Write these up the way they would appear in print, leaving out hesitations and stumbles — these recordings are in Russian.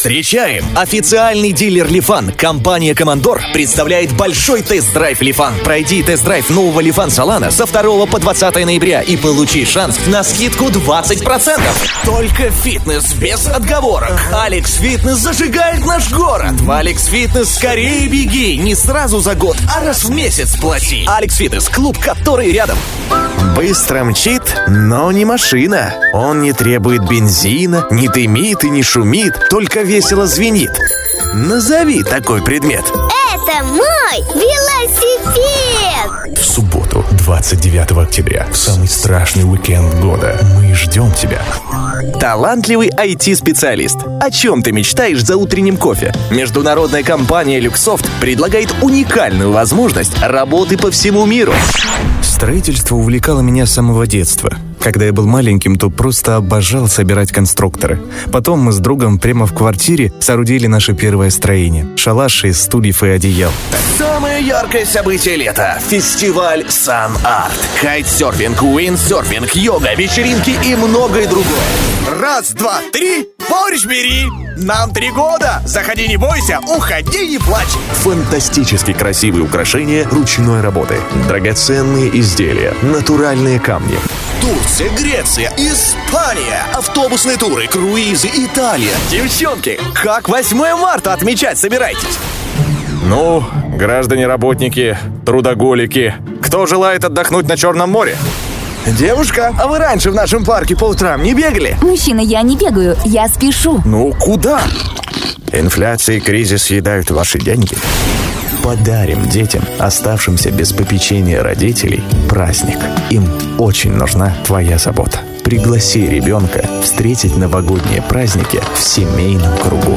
Встречаем! Официальный дилер Лифан, компания Командор, представляет большой тест-драйв Лифан. Пройди тест-драйв нового Лифан Солана со 2 по 20 ноября и получи шанс на скидку 20%. Только фитнес без отговорок. Алекс Фитнес зажигает наш город. В Алекс Фитнес скорее беги. Не сразу за год, а раз в месяц плати. Алекс Фитнес, клуб, который рядом. Быстро мчит, но не машина. Он не требует бензина, не дымит и не шумит, только весело звенит. Назови такой предмет. Это мой велосипед! В субботу, 29 октября, в самый страшный уикенд года, мы ждем тебя. Талантливый IT-специалист. О чем ты мечтаешь за утренним кофе? Международная компания Люксофт предлагает уникальную возможность работы по всему миру. Строительство увлекало меня с самого детства. Когда я был маленьким, то просто обожал собирать конструкторы. Потом мы с другом прямо в квартире соорудили наше первое строение. Шалаш из стульев и одеял. Самое яркое событие лета – фестиваль Сан-Арт. Кайтсерфинг, уиндсерфинг, йога, вечеринки и многое другое. Раз, два, три, борщ бери! Нам 3 года! Заходи, не бойся, уходи, не плачь! Фантастически красивые украшения ручной работы, драгоценные изделия, натуральные камни. Турция, Греция, Испания, автобусные туры, круизы, Италия. Девчонки, как 8 марта отмечать собираетесь? Ну, граждане работники, трудоголики, кто желает отдохнуть на Черном море? Девушка, а вы раньше в нашем парке по утрам не бегали? Мужчина, я не бегаю, я спешу. Ну, куда? Инфляция и кризис съедают ваши деньги. Подарим детям, оставшимся без попечения родителей, праздник. Им очень нужна твоя забота. Пригласи ребенка встретить новогодние праздники в семейном кругу.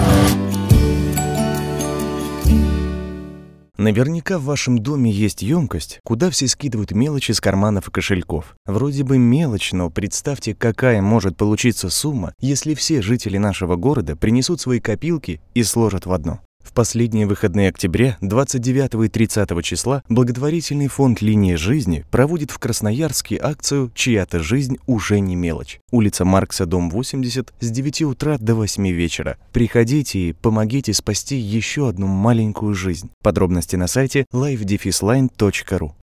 Наверняка в вашем доме есть емкость, куда все скидывают мелочи с карманов и кошельков. Вроде бы мелочь, но представьте, какая может получиться сумма, если все жители нашего города принесут свои копилки и сложат в одно. В последние выходные октября, 29 и 30 числа, благотворительный фонд «Линия жизни» проводит в Красноярске акцию «Чья-то жизнь уже не мелочь». Улица Маркса, дом 80, с 9 утра до 8 вечера. Приходите и помогите спасти еще одну маленькую жизнь. Подробности на сайте life-line.ru.